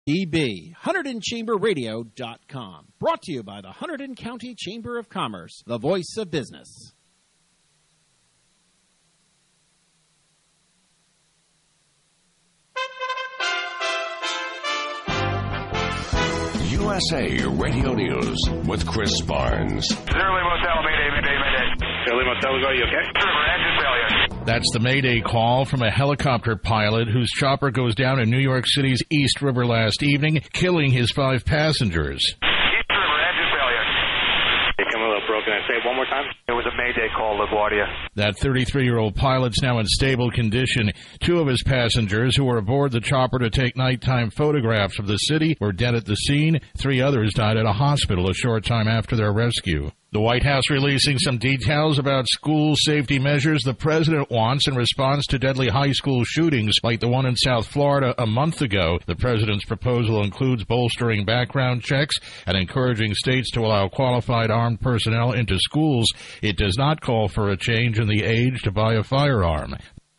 EB, HunterdonChamberRadio.com. Brought to you by the Hunterdon County Chamber of Commerce, the voice of business. USA Radio News with Chris Barnes. Zerly Motel, Mayday. Zerly Motel, are you okay? River, engine failure. That's the Mayday call from a helicopter pilot whose chopper goes down in New York City's East River last evening, killing his 5 passengers. East River, engine failure. They come a little broken. I say it one more time. It was a Mayday call, LaGuardia. That 33-year-old pilot's now in stable condition. 2 of his passengers who were aboard the chopper to take nighttime photographs of the city were dead at the scene. 3 others died at a hospital a short time after their rescue. The White House releasing some details about school safety measures the president wants in response to deadly high school shootings like the one in South Florida a month ago. The president's proposal includes bolstering background checks and encouraging states to allow qualified armed personnel into schools. It does not call for a change in the age to buy a firearm.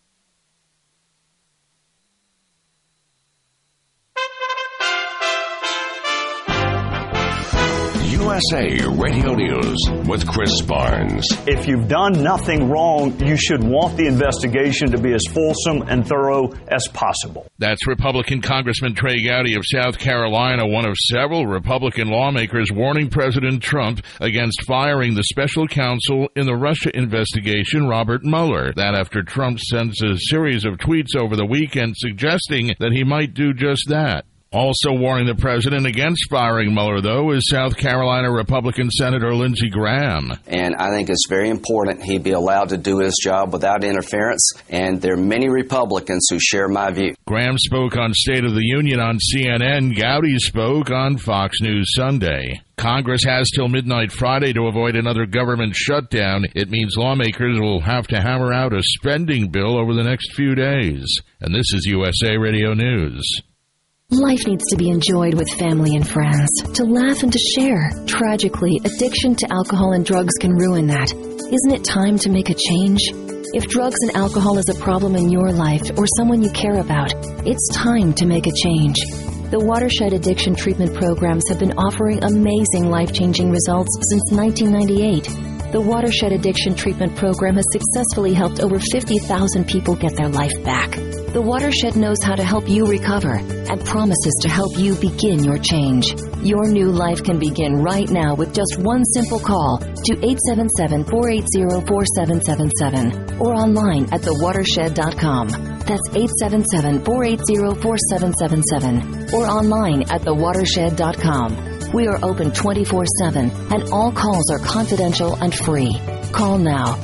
USA Radio News with Chris Barnes. If you've done nothing wrong, you should want the investigation to be as fulsome and thorough as possible. That's Republican Congressman Trey Gowdy of South Carolina, one of several Republican lawmakers warning President Trump against firing the special counsel in the Russia investigation, Robert Mueller. That after Trump sends a series of tweets over the weekend suggesting that he might do just that. Also warning the president against firing Mueller, though, is South Carolina Republican Senator Lindsey Graham. And I think it's very important he be allowed to do his job without interference, and there are many Republicans who share my view. Graham spoke on State of the Union on CNN. Gowdy spoke on Fox News Sunday. Congress has till midnight Friday to avoid another government shutdown. It means lawmakers will have to hammer out a spending bill over the next few days. And this is USA Radio News. Life needs to be enjoyed with family and friends, to laugh and to share. Tragically, addiction to alcohol and drugs can ruin that. Isn't it time to make a change? If drugs and alcohol is a problem in your life or someone you care about, it's time to make a change. The Watershed Addiction Treatment Programs have been offering amazing life-changing results since 1998. The Watershed Addiction Treatment Program has successfully helped over 50,000 people get their life back. The Watershed knows how to help you recover and promises to help you begin your change. Your new life can begin right now with just one simple call to 877-480-4777 or online at thewatershed.com. That's 877-480-4777 or online at thewatershed.com. We are open 24/7 and all calls are confidential and free. Call now.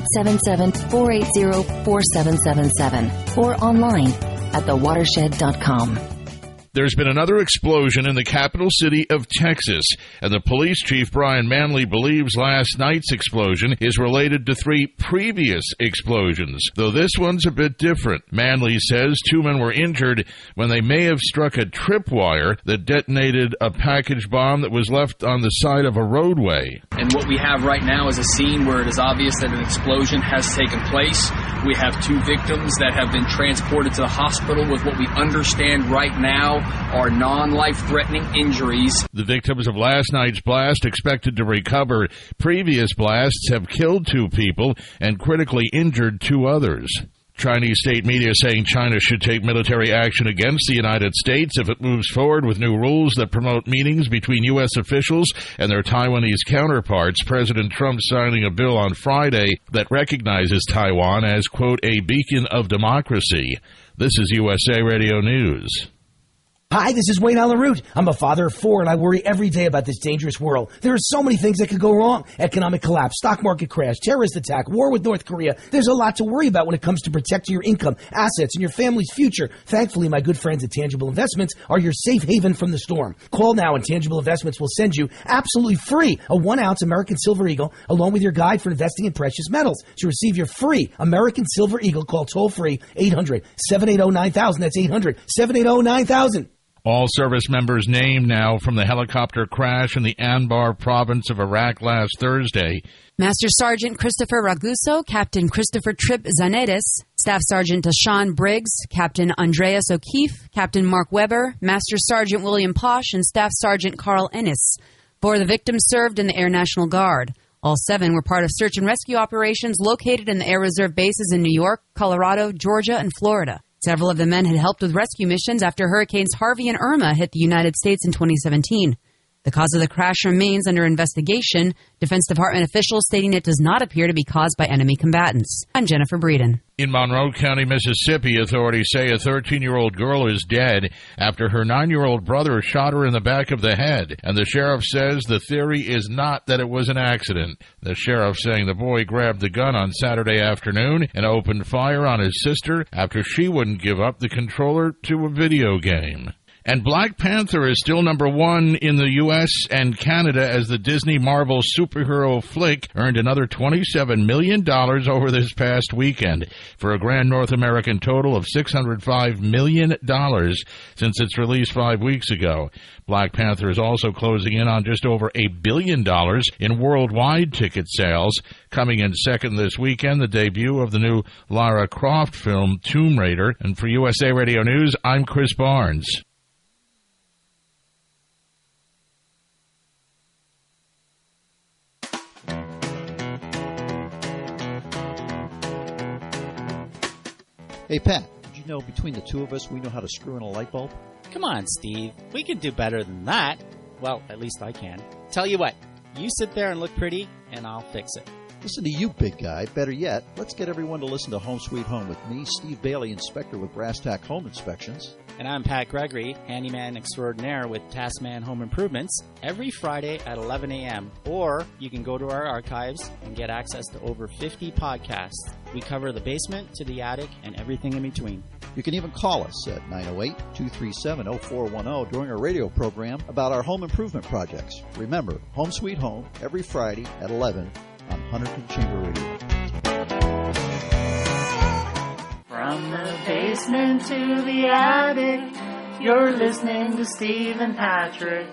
877-480-4777 or online at thewatershed.com. There's been another explosion in the capital city of Texas, and the police chief, Brian Manley, believes last night's explosion is related to 3 previous explosions, though this one's a bit different. Manley says 2 men were injured when they may have struck a tripwire that detonated a package bomb that was left on the side of a roadway. And what we have right now is a scene where it is obvious that an explosion has taken place. We have 2 victims that have been transported to the hospital with what we understand right now are non-life-threatening injuries. The victims of last night's blast expected to recover. Previous blasts have killed 2 people and critically injured 2 others. Chinese state media saying China should take military action against the United States if it moves forward with new rules that promote meetings between U.S. officials and their Taiwanese counterparts. President Trump signing a bill on Friday that recognizes Taiwan as, quote, a beacon of democracy. This is USA Radio News. Hi, this is Wayne Allen Root. I'm a father of 4, and I worry every day about this dangerous world. There are so many things that could go wrong. Economic collapse, stock market crash, terrorist attack, war with North Korea. There's a lot to worry about when it comes to protecting your income, assets, and your family's future. Thankfully, my good friends at Tangible Investments are your safe haven from the storm. Call now, and Tangible Investments will send you absolutely free a 1-ounce American Silver Eagle along with your guide for investing in precious metals. To receive your free American Silver Eagle, call toll-free 800-780-9000. That's 800-780-9000. All service members named now from the helicopter crash in the Anbar province of Iraq last Thursday. Master Sergeant Christopher Raguso, Captain Christopher Tripp Zanetis, Staff Sergeant Deshaun Briggs, Captain Andreas O'Keefe, Captain Mark Weber, Master Sergeant William Posh, and Staff Sergeant Carl Ennis. 4 of the victims served in the Air National Guard. All 7 were part of search and rescue operations located in the Air Reserve bases in New York, Colorado, Georgia, and Florida. Several of the men had helped with rescue missions after Hurricanes Harvey and Irma hit the United States in 2017. The cause of the crash remains under investigation, Defense Department officials stating it does not appear to be caused by enemy combatants. I'm Jennifer Breeden. In Monroe County, Mississippi, authorities say a 13-year-old girl is dead after her 9-year-old brother shot her in the back of the head. And the sheriff says the theory is not that it was an accident. The sheriff saying the boy grabbed the gun on Saturday afternoon and opened fire on his sister after she wouldn't give up the controller to a video game. And Black Panther is still number 1 in the U.S. and Canada as the Disney Marvel superhero flick earned another $27 million over this past weekend for a grand North American total of $605 million since its release 5 weeks ago. Black Panther is also closing in on just over $1 billion in worldwide ticket sales. Coming in second this weekend, the debut of the new Lara Croft film, Tomb Raider. And for USA Radio News, I'm Chris Barnes. Hey, Pat, did you know between the two of us, we know how to screw in a light bulb? Come on, Steve. We can do better than that. Well, at least I can. Tell you what, you sit there and look pretty, and I'll fix it. Listen to you, big guy. Better yet, let's get everyone to listen to Home Sweet Home with me, Steve Bailey, inspector with Brass Tack Home Inspections. And I'm Pat Gregory, handyman extraordinaire with Taskman Home Improvements, every Friday at 11 a.m. Or you can go to our archives and get access to over 50 podcasts. We cover the basement to the attic and everything in between. You can even call us at 908-237-0410 during our radio program about our home improvement projects. Remember, Home Sweet Home, every Friday at 11 on Hunterton Chamber Radio. From the basement to the attic, you're listening to Steve and Patrick.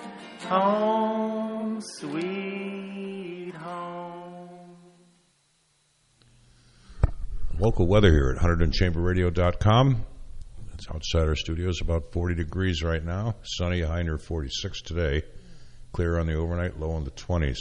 Home Sweet Home. Local weather here at HuntertonChamberRadio.com. It's outside our studios, about 40 degrees right now. Sunny, high near 46 today. Clear on the overnight, low in the 20s.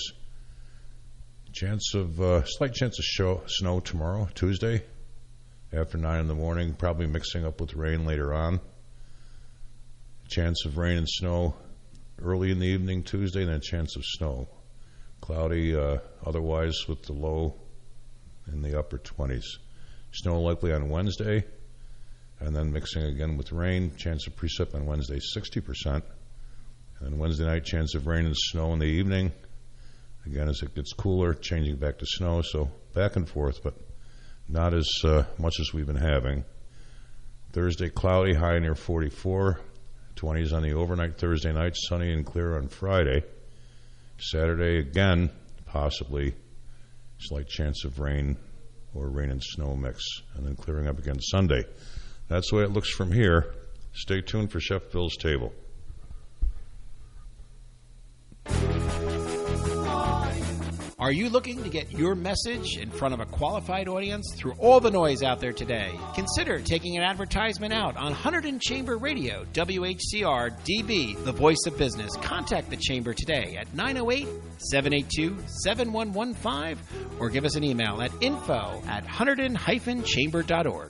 Slight chance of snow tomorrow, Tuesday, after 9 in the morning, probably mixing up with rain later on. Chance of rain and snow early in the evening Tuesday, and then chance of snow. Cloudy otherwise with the low in the upper 20s. Snow likely on Wednesday, and then mixing again with rain. Chance of precip on Wednesday, 60%. And then Wednesday night, chance of rain and snow in the evening. Again, as it gets cooler, changing back to snow, so back and forth, but not as much as we've been having. Thursday, cloudy, high near 44. 20s on the overnight. Thursday night, sunny and clear on Friday. Saturday, again, possibly slight chance of rain or rain and snow mix, and then clearing up again Sunday. That's the way it looks from here. Stay tuned for Chef Bill's Table. Are you looking to get your message in front of a qualified audience through all the noise out there today? Consider taking an advertisement out on Hunterton Chamber Radio, WHCR DB, the voice of business. Contact the Chamber today at 908-782-7115 or give us an email at info@hunterton-chamber.org.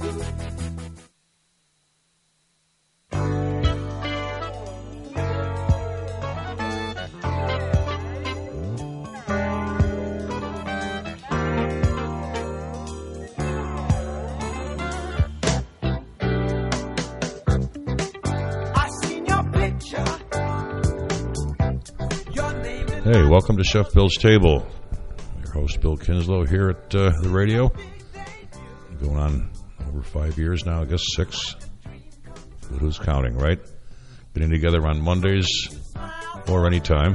Hey, welcome to Chef Bill's Table. Your host, Bill Kinslow, here at the radio. Going on over 5 years now, I guess 6. But who's counting, right? Getting together on Mondays or anytime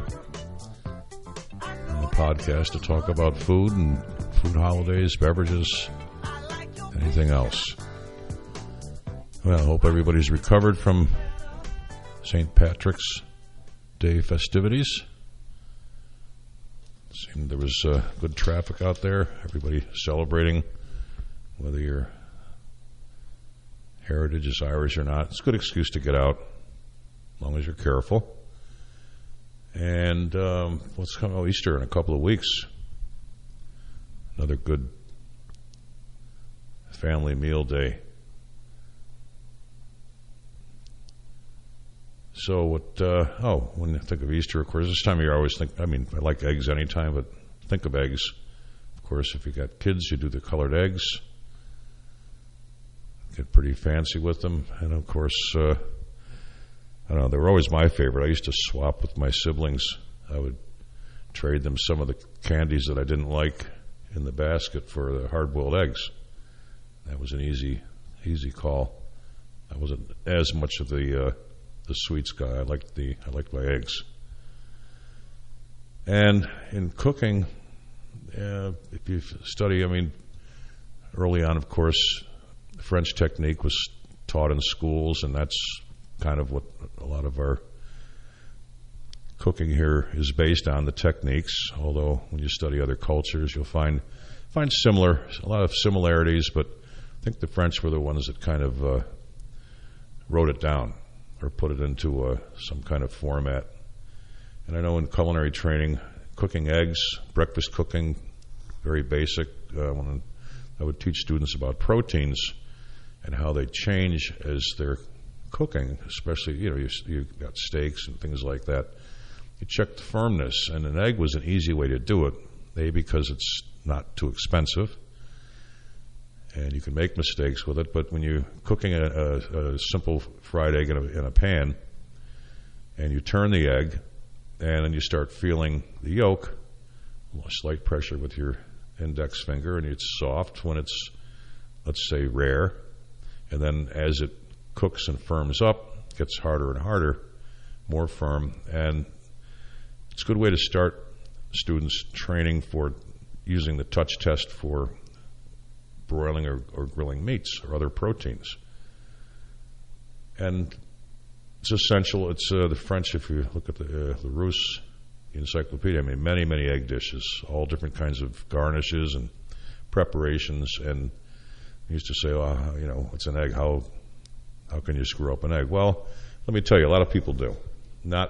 on the podcast to talk about food and food holidays, beverages, anything else. Well, I hope everybody's recovered from St. Patrick's Day festivities. Seemed there was good traffic out there. Everybody celebrating, whether your heritage is Irish or not. It's a good excuse to get out, as long as you're careful. And what's coming? Oh, Easter in a couple of weeks. Another good family meal day. So what, when you think of Easter, of course, this time of year I always think, I like eggs anytime, but think of eggs. Of course, if you got kids, you do the colored eggs. Get pretty fancy with them. And of course, I don't know, they were always my favorite. I used to swap with my siblings. I would trade them some of the candies that I didn't like in the basket for the hard-boiled eggs. That was an easy call. I wasn't as much of the sweets guy. I liked my eggs. And in cooking, if you study, early on, of course, French technique was taught in schools, and that's kind of what a lot of our cooking here is based on, the techniques. Although when you study other cultures, you'll find a lot of similarities, but I think the French were the ones that kind of wrote it down or put it into some kind of format. And I know in culinary training, cooking eggs, breakfast cooking, very basic. When I would teach students about proteins and how they change as they're cooking, especially, you've got steaks and things like that. You check the firmness, and an egg was an easy way to do it. A, because it's not too expensive, and you can make mistakes with it, but when you're cooking a simple fried egg in a pan, and you turn the egg, and then you start feeling the yolk, slight pressure with your index finger, and it's soft when it's, let's say, rare, and then as it cooks and firms up, it gets harder and harder, more firm, and it's a good way to start students training for using the touch test for broiling or grilling meats or other proteins. And it's essential. It's the French, if you look at the Larousse encyclopedia, many, many egg dishes, all different kinds of garnishes and preparations. And they used to say, it's an egg. How can you screw up an egg? Well, let me tell you, a lot of people do. Not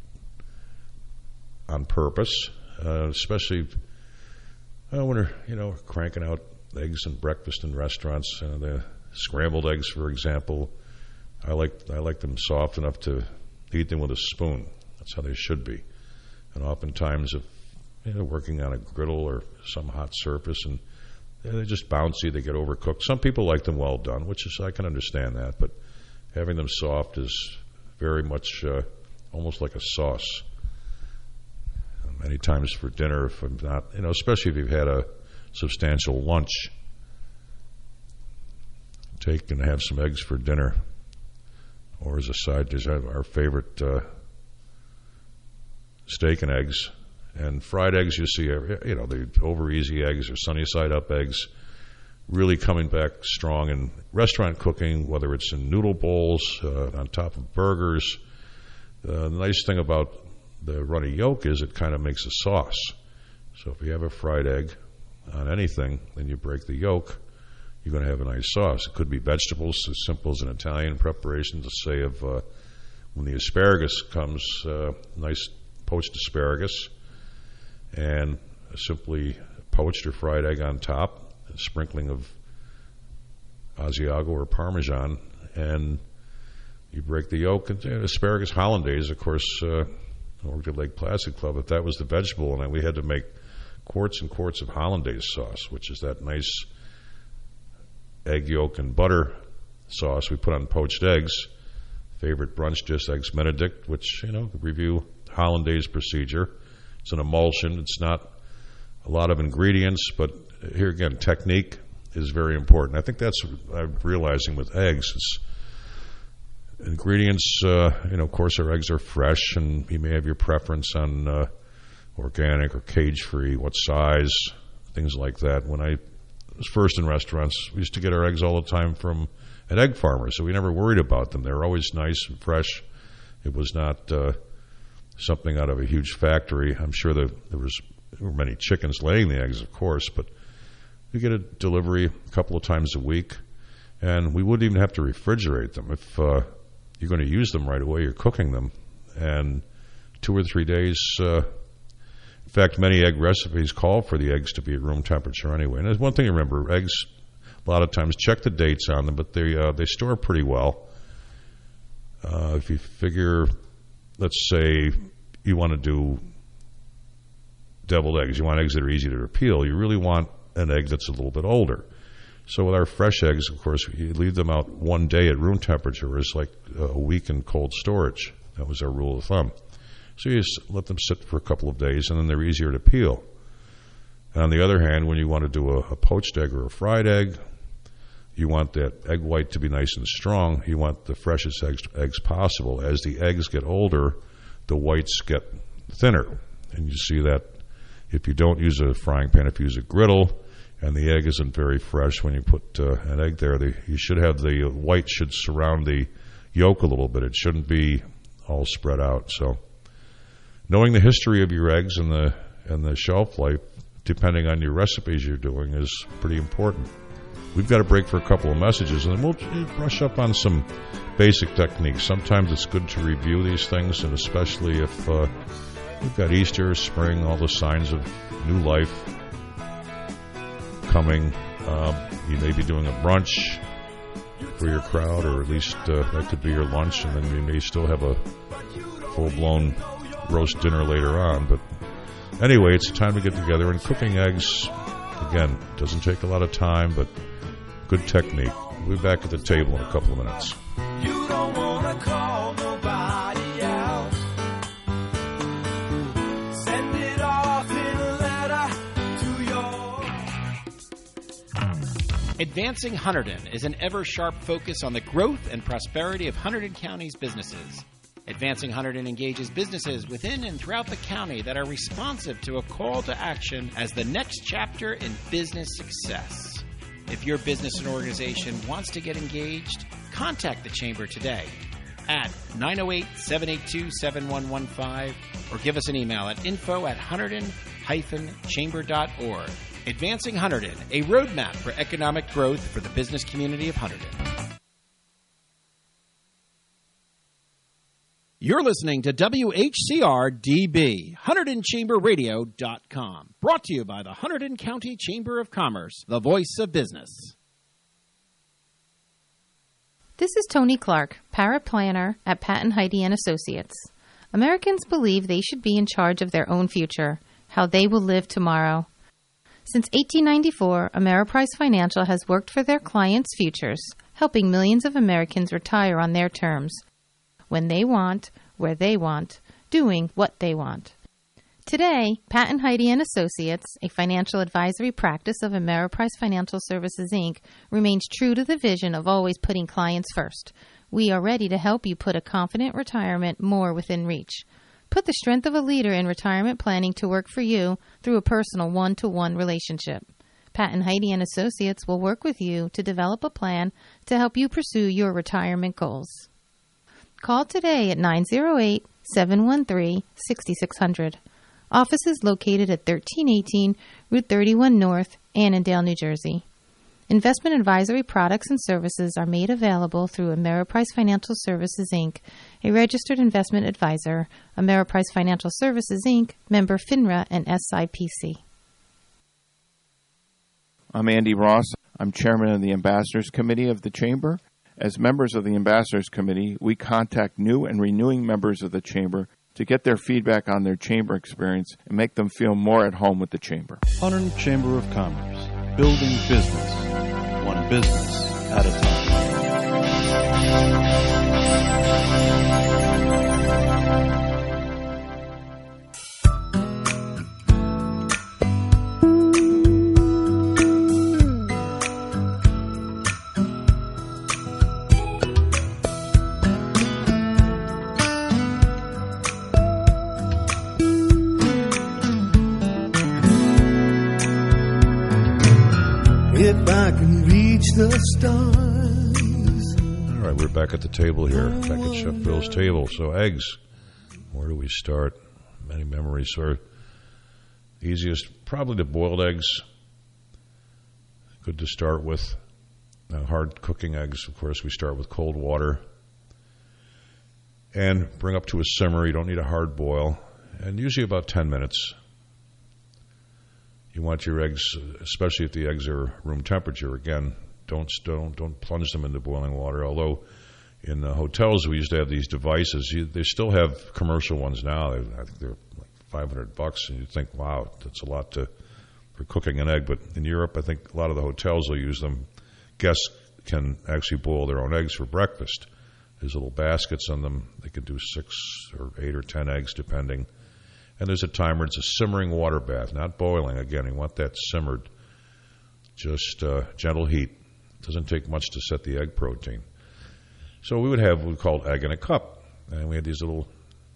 on purpose, especially when we're cranking out eggs and breakfast in restaurants. The scrambled eggs, for example, I like them soft enough to eat them with a spoon. That's how they should be. And oftentimes, if working on a griddle or some hot surface, and they're just bouncy, they get overcooked. Some people like them well done, which is, I can understand that, but having them soft is very much almost like a sauce. Many times for dinner, if I'm not, especially if you've had a substantial lunch, take and have some eggs for dinner, or as a side dish, our favorite steak and eggs. And fried eggs, you see, the over easy eggs or sunny side up eggs really coming back strong in restaurant cooking, whether it's in noodle bowls, on top of burgers. The nice thing about the runny yolk is it kind of makes a sauce. So if you have a fried egg on anything, then you break the yolk, you're going to have a nice sauce. It could be vegetables, as simple as an Italian preparation, to say of when the asparagus comes, nice poached asparagus, and simply poached or fried egg on top, a sprinkling of Asiago or Parmesan, and you break the yolk. And asparagus hollandaise, of course, I worked at Lake Placid Club, if that was the vegetable, and we had to make quarts and quarts of hollandaise sauce, which is that nice egg yolk and butter sauce we put on poached eggs. Favorite brunch dish, Eggs Benedict, which, review hollandaise procedure. It's an emulsion. It's not a lot of ingredients, but here again, technique is very important. I think that's what I'm realizing with eggs. It's ingredients, of course, our eggs are fresh, and you may have your preference on organic or cage-free, what size, things like that. When I was first in restaurants, we used to get our eggs all the time from an egg farmer, so we never worried about them. They were always nice and fresh, It was not something out of a huge factory. I'm sure there were many chickens laying the eggs, of course, but you get a delivery a couple of times a week, and we wouldn't even have to refrigerate them. If you're going to use them right away, you're cooking them, and 2 or 3 days. In fact, many egg recipes call for the eggs to be at room temperature anyway. And there's one thing to remember: eggs, a lot of times, check the dates on them, but they store pretty well. If you figure, let's say you want to do deviled eggs, you want eggs that are easy to peel. You really want an egg that's a little bit older. So with our fresh eggs, of course, you leave them out 1 day at room temperature is like a week in cold storage. That was our rule of thumb. So you just let them sit for a couple of days, and then they're easier to peel. And on the other hand, when you want to do a poached egg or a fried egg, you want that egg white to be nice and strong. You want the freshest eggs possible. As the eggs get older, the whites get thinner. And you see that if you don't use a frying pan, if you use a griddle, and the egg isn't very fresh, when you put an egg there, you should have the white should surround the yolk a little bit. It shouldn't be all spread out. So knowing the history of your eggs and the shelf life, depending on your recipes you're doing, is pretty important. We've got to break for a couple of messages, and then we'll brush up on some basic techniques. Sometimes it's good to review these things, and especially if we've got Easter, spring, all the signs of new life coming. You may be doing a brunch for your crowd, or at least that could be your lunch, and then you may still have a full-blown roast dinner later on. But anyway, it's a time to get together, and cooking eggs, again, doesn't take a lot of time, but good technique. We'll be back at the table in a couple of minutes. You don't want to call nobody out. Send it off in a letter to your... Advancing Hunterdon is an ever-sharp focus on the growth and prosperity of Hunterdon County's businesses. Advancing Hunterdon engages businesses within and throughout the county that are responsive to a call to action as the next chapter in business success. If your business and organization wants to get engaged, contact the Chamber today at 908-782-7115 or give us an email at info@hunterdon-chamber.org. Advancing Hunterdon, a roadmap for economic growth for the business community of Hunterdon. You're listening to WHCR-DB, HunterdonChamberRadio.com, brought to you by the Hunterdon County Chamber of Commerce, the voice of business. This is Tony Clark, paraplanner at Pat and Heidi and Associates. Americans believe they should be in charge of their own future, how they will live tomorrow. Since 1894, Ameriprise Financial has worked for their clients' futures, helping millions of Americans retire on their terms, when they want, where they want, doing what they want. Today, Pat and Heidi and Associates, a financial advisory practice of Ameriprise Financial Services, Inc., remains true to the vision of always putting clients first. We are ready to help you put a confident retirement more within reach. Put the strength of a leader in retirement planning to work for you through a personal one-to-one relationship. Pat and Heidi and Associates will work with you to develop a plan to help you pursue your retirement goals. Call today at 908-713-6600. Office is located at 1318 Route 31 North, Annandale, New Jersey. Investment advisory products and services are made available through Ameriprise Financial Services, Inc., a registered investment advisor, Ameriprise Financial Services, Inc., member FINRA and SIPC. I'm Andy Ross. I'm chairman of the Ambassadors Committee of the Chamber. As members of the Ambassadors Committee, we contact new and renewing members of the Chamber to get their feedback on their Chamber experience and make them feel more at home with the Chamber. Hunterdon Chamber of Commerce, building business, one business at a time. If I can reach the stars. All right, we're back at the table here, back at Chef Bill's table. So eggs, where do we start? Many memories. So easiest, probably the boiled eggs. Good to start with. Now, hard cooking eggs, of course, we start with cold water. And bring up to a simmer. You don't need a hard boil. And usually about 10 minutes. You want your eggs, especially if the eggs are room temperature. Again, don't plunge them into boiling water. Although in the hotels we used to have these devices. They still have commercial ones now. I think they're like $500, and you think, wow, that's a lot for cooking an egg. But in Europe, I think a lot of the hotels will use them. Guests can actually boil their own eggs for breakfast. There's little baskets on them. They can do 6 or 8 or 10 eggs, depending. And there's a timer. It's a simmering water bath, not boiling. Again, you want that simmered, just gentle heat. It doesn't take much to set the egg protein. So we would have what we called egg in a cup. And we had these little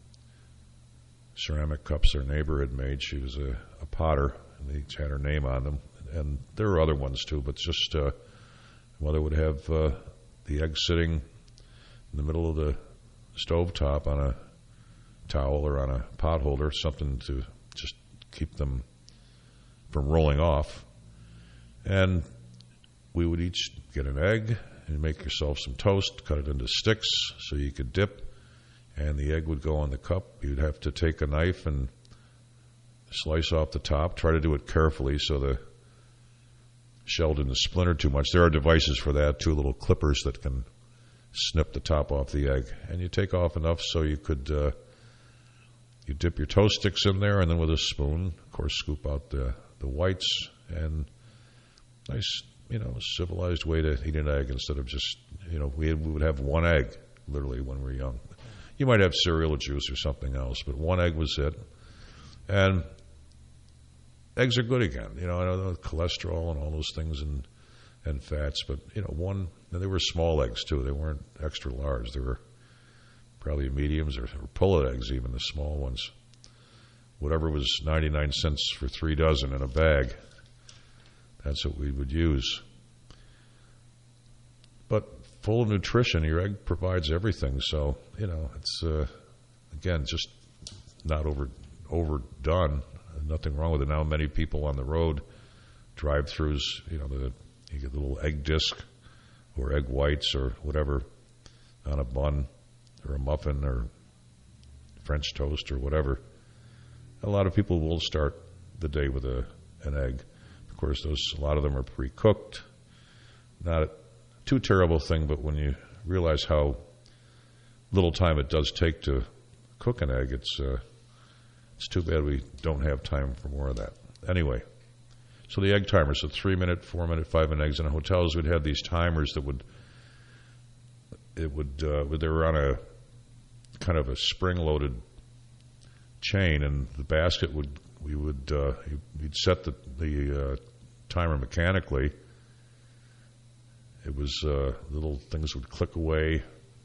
ceramic cups our neighbor had made. She was a potter, and they each had her name on them. And there were other ones, too, but just mother would have the egg sitting in the middle of the stovetop on a towel or on a pot holder, something to just keep them from rolling off. And we would each get an egg and make yourself some toast, cut it into sticks so you could dip, and the egg would go on the cup. You'd have to take a knife and slice off the top. Try to do it carefully so the shell didn't splinter too much. There are devices for that, 2 little clippers that can snip the top off the egg. And you take off enough so you could you dip your toast sticks in there, and then with a spoon, of course, scoop out the whites. And nice, civilized way to eat an egg instead of just, we would have 1 egg, literally, when we were young. You might have cereal or juice or something else, but 1 egg was it. And eggs are good again. I know cholesterol and all those things and fats, but, and they were small eggs, too. They weren't extra large. They were probably mediums or pullet eggs, even the small ones. Whatever was 99 cents for 3 dozen in a bag, that's what we would use. But full of nutrition, your egg provides everything. So, it's, again, just not overdone. Nothing wrong with it. Now many people on the road, drive-thrus, you get a little egg disc or egg whites or whatever on a bun or a muffin or French toast or whatever. A lot of people will start the day with an egg. Of course, a lot of them are pre-cooked. Not a too terrible thing, but when you realize how little time it does take to cook an egg, it's too bad we don't have time for more of that. Anyway, so the egg timer, so 3-minute, 4-minute, 5-minute eggs. In hotels, we'd have these timers that they were on a kind of a spring-loaded chain, and the basket you'd set the timer mechanically. It was little things would click away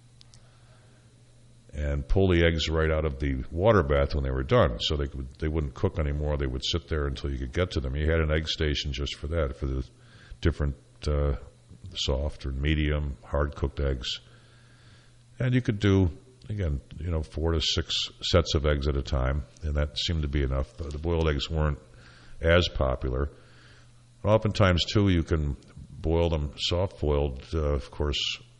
and pull the eggs right out of the water bath when they were done, so they wouldn't cook anymore. They would sit there until you could get to them. You had an egg station just for that, for the different soft or medium, hard-cooked eggs. And you could do, again, 4 to 6 sets of eggs at a time, and that seemed to be enough. The boiled eggs weren't as popular. Oftentimes, too, you can boil them soft-boiled. Of course,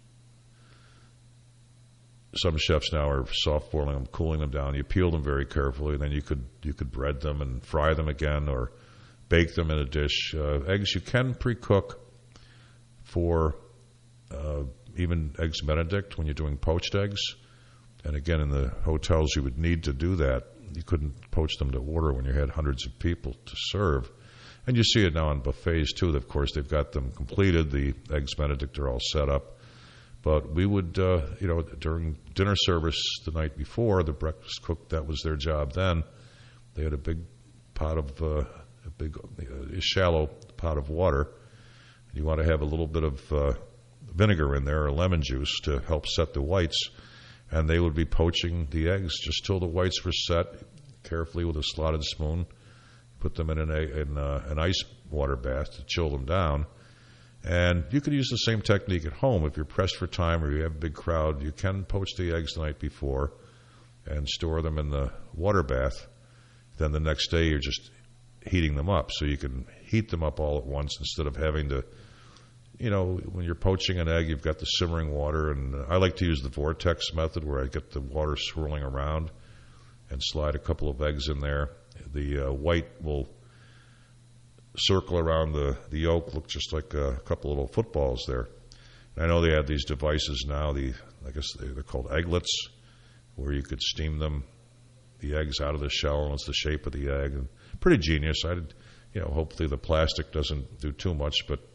some chefs now are soft-boiling them, cooling them down. You peel them very carefully, and then you could bread them and fry them again or bake them in a dish. Eggs you can pre-cook for even Eggs Benedict when you're doing poached eggs. And again, in the hotels, you would need to do that. You couldn't poach them to order when you had hundreds of people to serve. And you see it now on buffets, too. Of course, they've got them completed. The Eggs Benedict are all set up. But we would, during dinner service the night before, the breakfast cook, that was their job then. They had a big pot of, shallow pot of water. You want to have a little bit of vinegar in there or lemon juice to help set the whites. And they would be poaching the eggs just till the whites were set, carefully with a slotted spoon. Put them in an ice water bath to chill them down. And you could use the same technique at home. If you're pressed for time or you have a big crowd, you can poach the eggs the night before and store them in the water bath. Then the next day you're just heating them up. So you can heat them up all at once instead of having to, when you're poaching an egg, you've got the simmering water. And I like to use the vortex method where I get the water swirling around and slide a couple of eggs in there. The white will circle around the yolk, look just like a couple little footballs there. And I know they have these devices now, I guess they're called egglets, where you could steam the eggs out of the shell, and it's the shape of the egg. And pretty genius. Hopefully the plastic doesn't do too much, but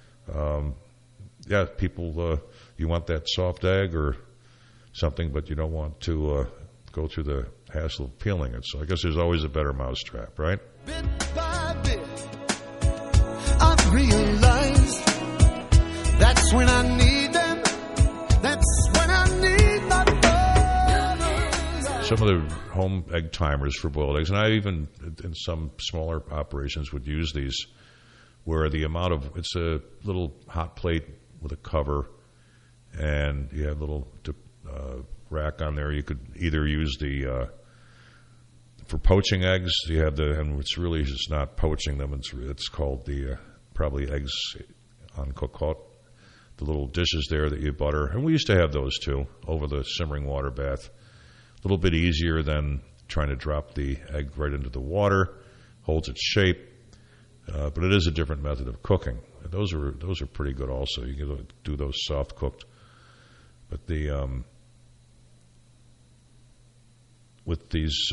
people, you want that soft egg or something, but you don't want to go through the hassle of peeling it. So I guess there's always a better mousetrap, right? Bit by bit, I've realized that's when I need them. That's when I need my love. Some of the home egg timers for boiled eggs, and I even in some smaller operations would use these, where the amount of, it's a little hot plate with a cover, and you have a little rack on there. You could either use for poaching eggs, you have and it's really just not poaching them. It's called probably eggs en cocotte, the little dishes there that you butter. And we used to have those too over the simmering water bath. A little bit easier than trying to drop the egg right into the water, holds its shape, but it is a different method of cooking. Those are pretty good also. You can do those soft cooked, but with these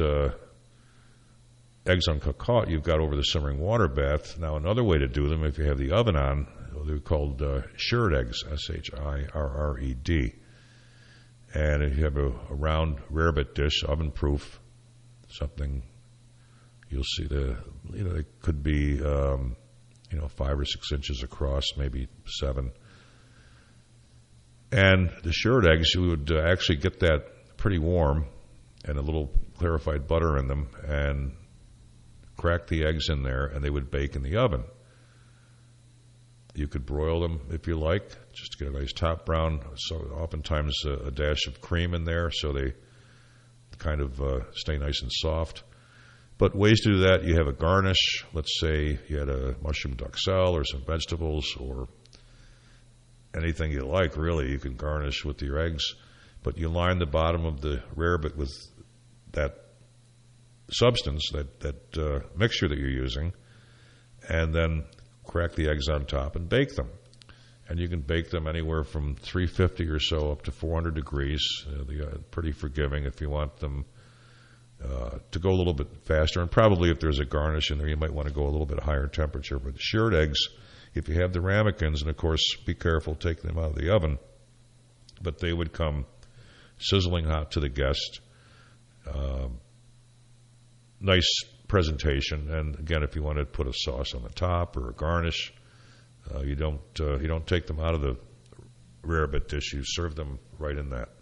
eggs en cocotte, you've got over the simmering water bath. Now, another way to do them, if you have the oven on, they're called shirred eggs, S-H-I-R-R-E-D. And if you have a round rarebit dish, oven-proof, something, you'll see it could be 5 or 6 inches across, maybe 7. And the shirred eggs, you would actually get that pretty warm and a little clarified butter in them, and crack the eggs in there, and they would bake in the oven. You could broil them if you like, just to get a nice top brown. So oftentimes a dash of cream in there, so they kind of stay nice and soft. But ways to do that, you have a garnish. Let's say you had a mushroom duxelle or some vegetables or anything you like, really. You can garnish with your eggs. But you line the bottom of the rarebit with that substance, that mixture that you're using, and then crack the eggs on top and bake them. And you can bake them anywhere from 350 or so up to 400 degrees. They're pretty forgiving if you want them to go a little bit faster. And probably if there's a garnish in there, you might want to go a little bit higher temperature. But shirred eggs, if you have the ramekins, and of course be careful taking them out of the oven, but they would come sizzling hot to the guest. Nice presentation, and again, if you want to put a sauce on the top or a garnish, you don't take them out of the rarebit dish. You serve them right in that.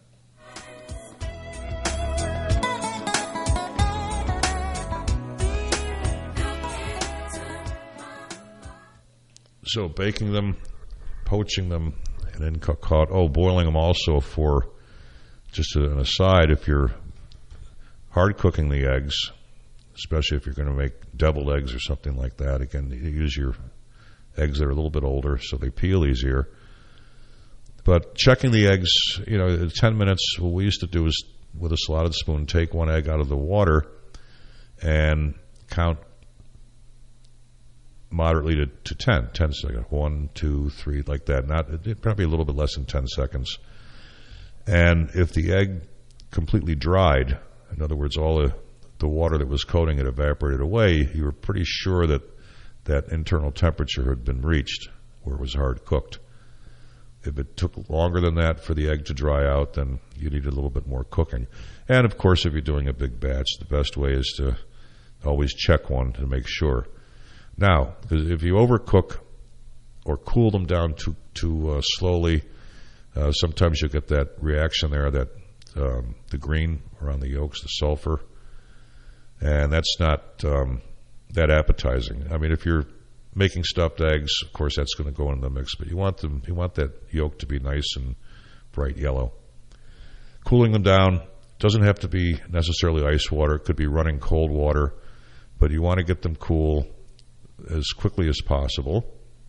So baking them, poaching them, and then boiling them also for, just an aside, if you're hard cooking the eggs, especially if you're going to make deviled eggs or something like that. Again, you use your eggs that are a little bit older so they peel easier. But checking the eggs, 10 minutes, what we used to do is, with a slotted spoon, take one egg out of the water and count moderately to 10 seconds. 1, 2, 3, like that. Probably a little bit less than 10 seconds. And if the egg completely dried, in other words, all the water that was coating it evaporated away, you were pretty sure that internal temperature had been reached where it was hard cooked. If it took longer than that for the egg to dry out, then you needed a little bit more cooking. And of course, if you're doing a big batch, the best way is to always check one to make sure. Now, if you overcook or cool them down too slowly, sometimes you'll get that reaction there, that the green around the yolks, the sulfur, and that's not that appetizing. I mean, if you're making stuffed eggs, of course, that's going to go in the mix. But you want that yolk to be nice and bright yellow. Cooling them down doesn't have to be necessarily ice water. It could be running cold water, but you want to get them cool as quickly as possible.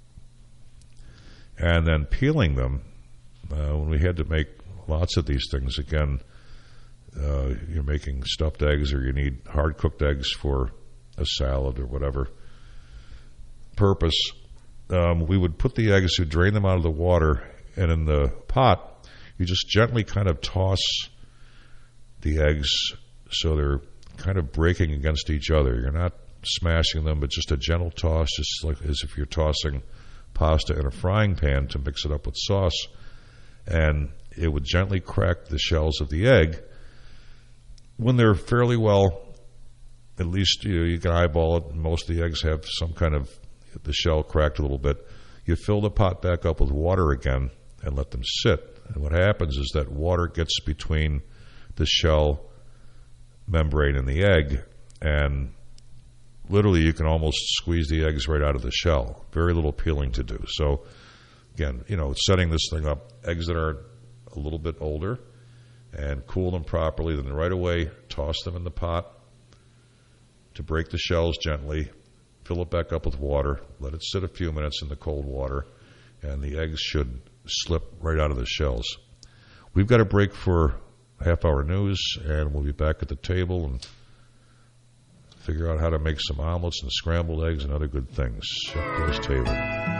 And then peeling them. When we had to make lots of these things, again, you're making stuffed eggs, or you need hard-cooked eggs for a salad or whatever purpose. We would put the eggs, you drain them out of the water, and in the pot, you just gently kind of toss the eggs so they're kind of breaking against each other. You're not smashing them, but just a gentle toss, just like as if you're tossing pasta in a frying pan to mix it up with sauce. And it would gently crack the shells of the egg. When they're fairly well, at least you can eyeball it, most of the eggs have some kind of the shell cracked a little bit. You fill the pot back up with water again and let them sit. And what happens is that water gets between the shell membrane and the egg, and literally you can almost squeeze the eggs right out of the shell. Very little peeling to do. So again, setting this thing up, eggs that are a little bit older, and cool them properly, then right away toss them in the pot to break the shells gently, fill it back up with water, let it sit a few minutes in the cold water, and the eggs should slip right out of the shells. We've got a break for half-hour news, and we'll be back at the table and figure out how to make some omelets and scrambled eggs and other good things. Chef Bill's Table.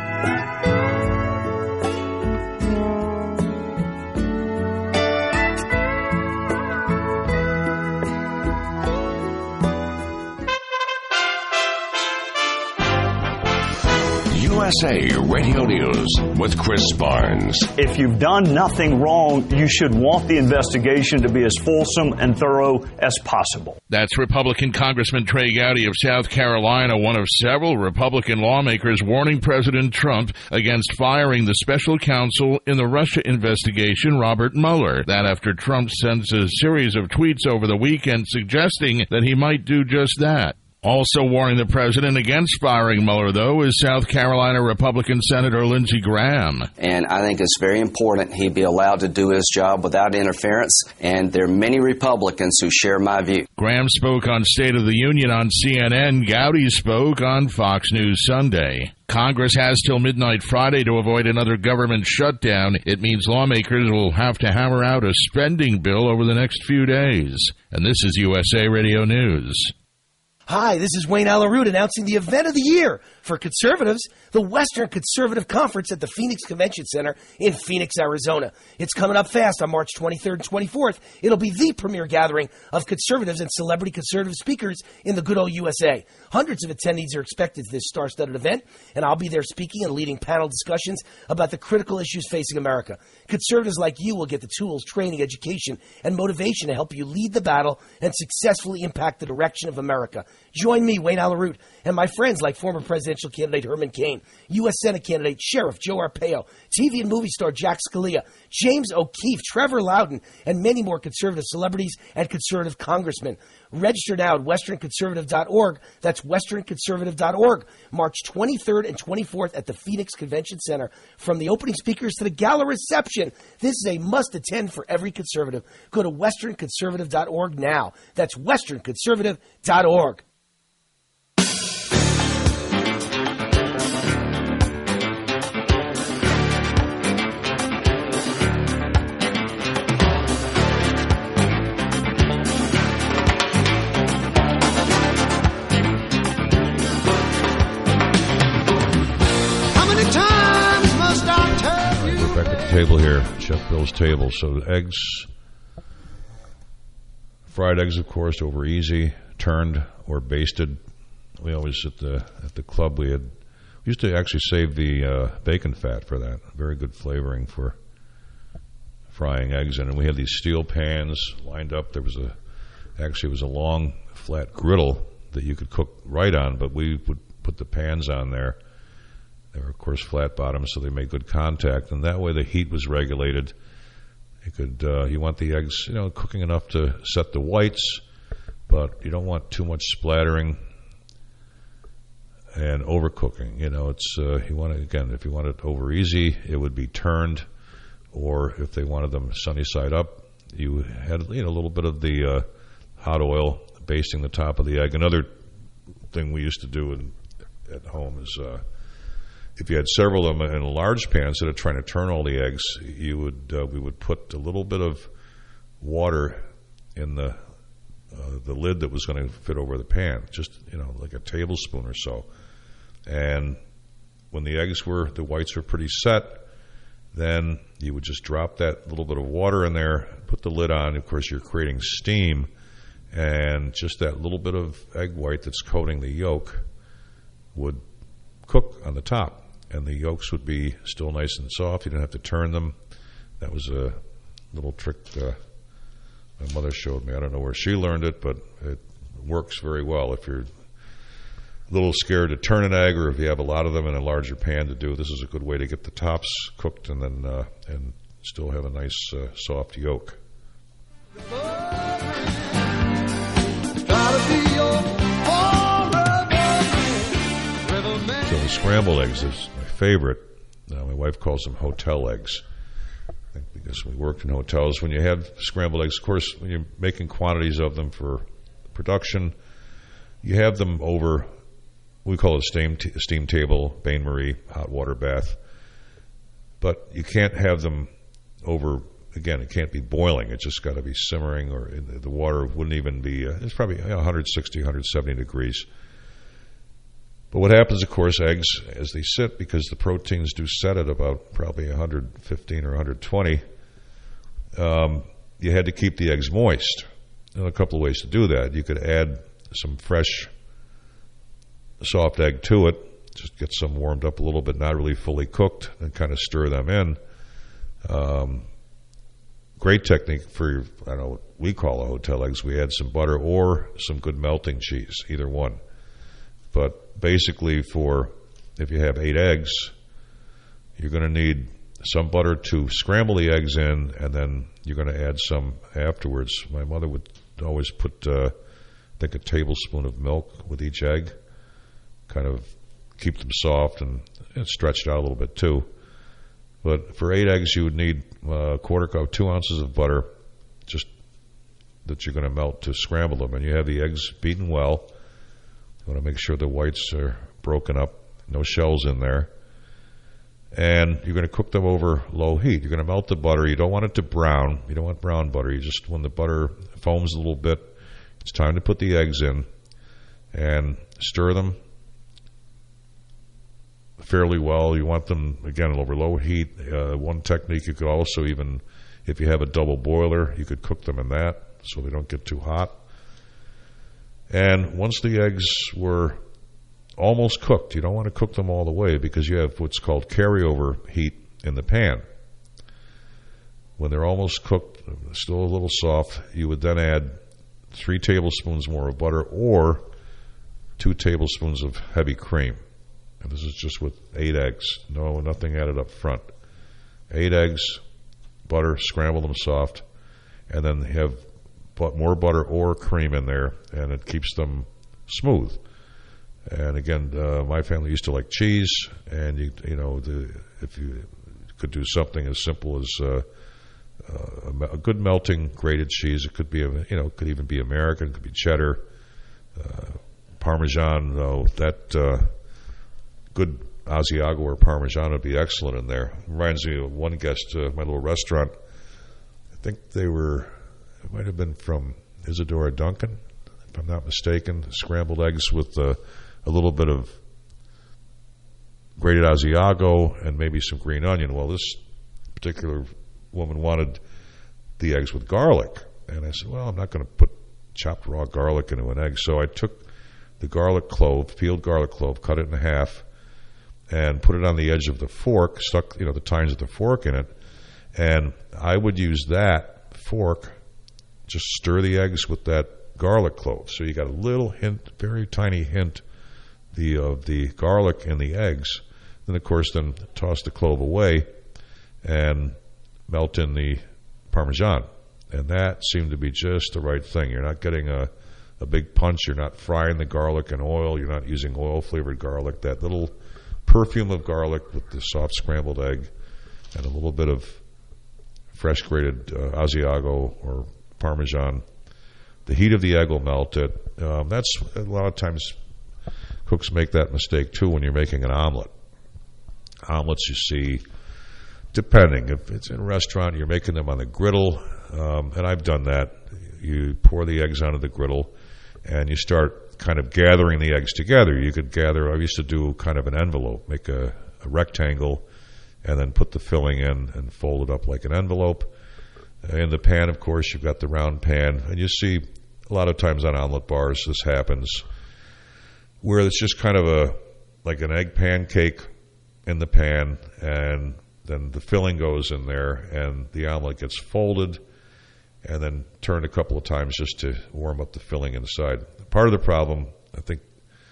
USA Radio News with Chris Barnes. If you've done nothing wrong, you should want the investigation to be as fulsome and thorough as possible. That's Republican Congressman Trey Gowdy of South Carolina, one of several Republican lawmakers warning President Trump against firing the special counsel in the Russia investigation, Robert Mueller. That after Trump sends a series of tweets over the weekend suggesting that he might do just that. Also warning the president against firing Mueller, though, is South Carolina Republican Senator Lindsey Graham. And I think it's very important he be allowed to do his job without interference, and there are many Republicans who share my view. Graham spoke on State of the Union on CNN. Gowdy spoke on Fox News Sunday. Congress has till midnight Friday to avoid another government shutdown. It means lawmakers will have to hammer out a spending bill over the next few days. And this is USA Radio News. Hi, this is Wayne Alaroot announcing the event of the year for conservatives, the Western Conservative Conference at the Phoenix Convention Center in Phoenix, Arizona. It's coming up fast on March 23rd and 24th. It'll be the premier gathering of conservatives and celebrity conservative speakers in the good old USA. Hundreds of attendees are expected to this star-studded event, and I'll be there speaking and leading panel discussions about the critical issues facing America. Conservatives like you will get the tools, training, education, and motivation to help you lead the battle and successfully impact the direction of America. Join me, Wayne Alaroot, and my friends like former presidential candidate Herman Cain, U.S. Senate candidate Sheriff Joe Arpaio, TV and movie star Jack Scalia, James O'Keefe, Trevor Loudon, and many more conservative celebrities and conservative congressmen. Register now at westernconservative.org. That's westernconservative.org. March 23rd and 24th at the Phoenix Convention Center. From the opening speakers to the gala reception, this is a must-attend for every conservative. Go to westernconservative.org now. That's westernconservative.org. Table here, Chef Bill's Table. So the eggs, fried eggs, of course, over easy, turned or basted. We always at the club we used to actually save the bacon fat for that. Very good flavoring for frying eggs in. And we had these steel pans lined up. There was a long flat griddle that you could cook right on, but we would put the pans on there. They were, of course, flat bottoms, so they made good contact, and that way the heat was regulated. You want the eggs, cooking enough to set the whites, but you don't want too much splattering and overcooking. It's you want to, again, if you want it over easy, it would be turned, or if they wanted them sunny side up, you had a little bit of the hot oil basting the top of the egg. Another thing we used to do at home is if you had several of them in a large pan, instead of trying to turn all the eggs, we would put a little bit of water in the lid that was going to fit over the pan, just like a tablespoon or so. And when the whites were pretty set, then you would just drop that little bit of water in there, put the lid on. Of course, you're creating steam, and just that little bit of egg white that's coating the yolk would cook on the top, and the yolks would be still nice and soft. You didn't have to turn them. That was a little trick my mother showed me. I don't know where she learned it, but it works very well. If you're a little scared to turn an egg, or if you have a lot of them in a larger pan to do, this is a good way to get the tops cooked and then and still have a nice soft yolk. So the scrambled eggs is my favorite. My wife calls them hotel eggs. I think because we worked in hotels. When you have scrambled eggs, of course, when you're making quantities of them for production, you have them over, we call it a steam table, bain-marie, hot water bath. But you can't have them over, again, it can't be boiling. It's just got to be simmering, or the water wouldn't even be, it's probably 160, 170 degrees. But what happens, of course, eggs, as they sit, because the proteins do set at about probably 115 or 120, you had to keep the eggs moist. And a couple of ways to do that. You could add some fresh soft egg to it, just get some warmed up a little bit, not really fully cooked, and kind of stir them in. Great technique for, I don't know what we call a hotel eggs. We add some butter or some good melting cheese, either one. But basically, if you have 8 eggs, you're going to need some butter to scramble the eggs in, and then you're going to add some afterwards. My mother would always put, I think, a tablespoon of milk with each egg, kind of keep them soft and stretched out a little bit too. But for 8 eggs, you would need a quarter cup, 2 ounces of butter, just that you're going to melt to scramble them. And you have the eggs beaten well. You want to make sure the whites are broken up, no shells in there. And you're going to cook them over low heat. You're going to melt the butter. You don't want it to brown. You don't want brown butter. You just, when the butter foams a little bit, it's time to put the eggs in and stir them fairly well. You want them, again, over low heat. One technique, you could also even, if you have a double boiler, you could cook them in that so they don't get too hot. And once the eggs were almost cooked, you don't want to cook them all the way because you have what's called carryover heat in the pan. When they're almost cooked, still a little soft, you would then add 3 tablespoons more of butter or 2 tablespoons of heavy cream. And this is just with 8 eggs. Nothing added up front. 8 eggs, butter, scramble them soft, and then have more butter or cream in there, and it keeps them smooth. And again, my family used to like cheese, and if you could do something as simple as a good melting grated cheese. It could be could even be American, it could be cheddar, Parmesan. That good Asiago or Parmesan would be excellent in there. Reminds me of one guest at my little restaurant. I think it might have been from Isadora Duncan, if I'm not mistaken. Scrambled eggs with a little bit of grated Asiago and maybe some green onion. Well, this particular woman wanted the eggs with garlic. And I said, well, I'm not going to put chopped raw garlic into an egg. So I took the garlic clove, peeled garlic clove, cut it in half, and put it on the edge of the fork, stuck the tines of the fork in it. And I would use that fork, just stir the eggs with that garlic clove. So you got a little hint, very tiny hint, of the garlic in the eggs. Then, of course, toss the clove away and melt in the Parmesan. And that seemed to be just the right thing. You're not getting a a big punch. You're not frying the garlic in oil. You're not using oil-flavored garlic. That little perfume of garlic with the soft scrambled egg and a little bit of fresh grated Asiago or Parmesan. The heat of the egg will melt it. That's a lot of times cooks make that mistake too when you're making an omelet. Omelets you see, depending. If it's in a restaurant, you're making them on the griddle, and I've done that. You pour the eggs onto the griddle, and you start kind of gathering the eggs together. You could gather, I used to do kind of an envelope, make a rectangle, and then put the filling in and fold it up like an envelope. In the pan, of course, you've got the round pan, and you see a lot of times on omelet bars this happens, where it's just kind of like an egg pancake in the pan, and then the filling goes in there, and the omelet gets folded and then turned a couple of times just to warm up the filling inside. Part of the problem, I think,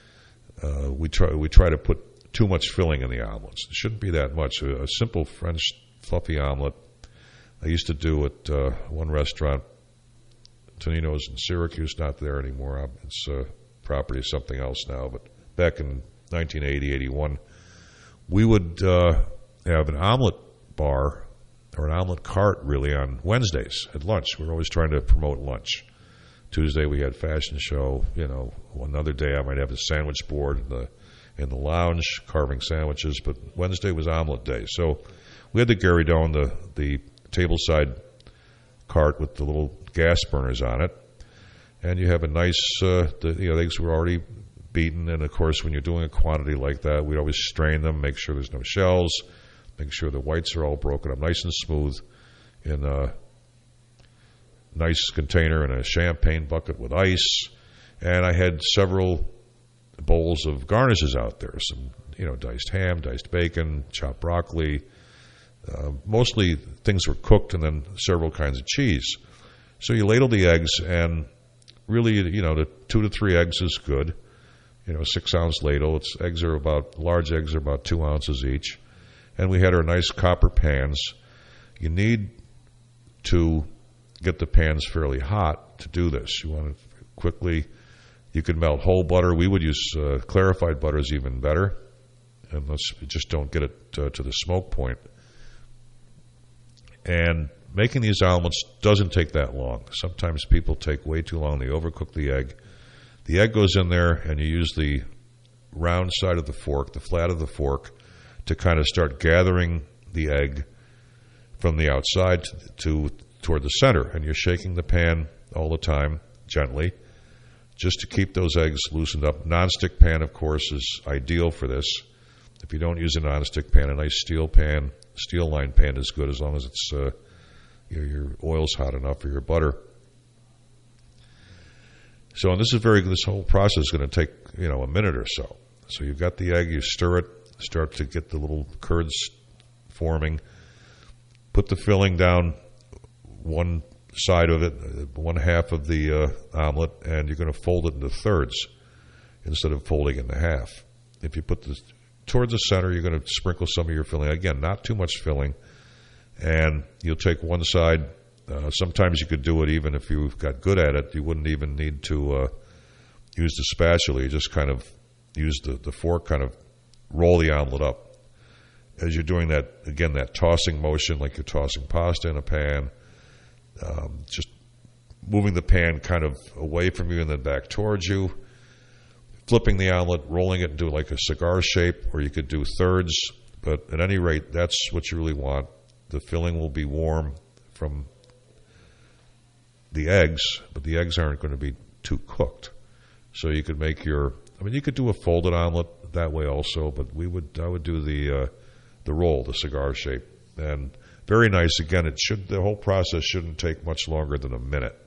we try to put too much filling in the omelets. It shouldn't be that much. A simple French fluffy omelet, I used to do at one restaurant, Tonino's in Syracuse, not there anymore. It's property of something else now, but back in 1980, 81, we would have an omelet bar or an omelet cart really on Wednesdays at lunch. We were always trying to promote lunch. Tuesday we had fashion show. Another day I might have a sandwich board in the lounge carving sandwiches, but Wednesday was omelet day. So we had the Guéridon, the tableside cart with the little gas burners on it, and you have a nice, the eggs were already beaten, and of course when you're doing a quantity like that, we'd always strain them, make sure there's no shells, make sure the whites are all broken up nice and smooth in a nice container in a champagne bucket with ice. And I had several bowls of garnishes out there, some diced ham, diced bacon, chopped broccoli. Mostly things were cooked, and then several kinds of cheese. So you ladle the eggs, and really, the 2 to 3 eggs is good. 6-ounce ladle. Large eggs are about 2 ounces each. And we had our nice copper pans. You need to get the pans fairly hot to do this. You want it quickly. You can melt whole butter. We would use clarified butter is even better, unless you just don't get it to the smoke point. And making these omelets doesn't take that long. Sometimes people take way too long. They overcook the egg. The egg goes in there, and you use the round side of the fork, the flat of the fork, to kind of start gathering the egg from the outside toward the center. And you're shaking the pan all the time, gently, just to keep those eggs loosened up. Nonstick pan, of course, is ideal for this. If you don't use a nonstick pan, a nice steel line pan is good, as long as it's your oil's hot enough for your butter. So, and this whole process is going to take a minute or so. So you've got the egg, you stir it, start to get the little curds forming. Put the filling down one side of it, one half of the omelet, and you're going to fold it into thirds instead of folding it into half. If you put this towards the center, you're going to sprinkle some of your filling. Again, not too much filling. And you'll take one side. Sometimes you could do it even if you got good at it. You wouldn't even need to use the spatula. You just kind of use the fork, kind of roll the omelet up. As you're doing that, again, that tossing motion, like you're tossing pasta in a pan, just moving the pan kind of away from you and then back towards you, flipping the omelet, rolling it into like a cigar shape, or you could do thirds. But at any rate, that's what you really want. The filling will be warm from the eggs, but the eggs aren't going to be too cooked. So you could make you could do a folded omelet that way also, but I would do the roll, the cigar shape. And very nice. Again, the whole process shouldn't take much longer than a minute.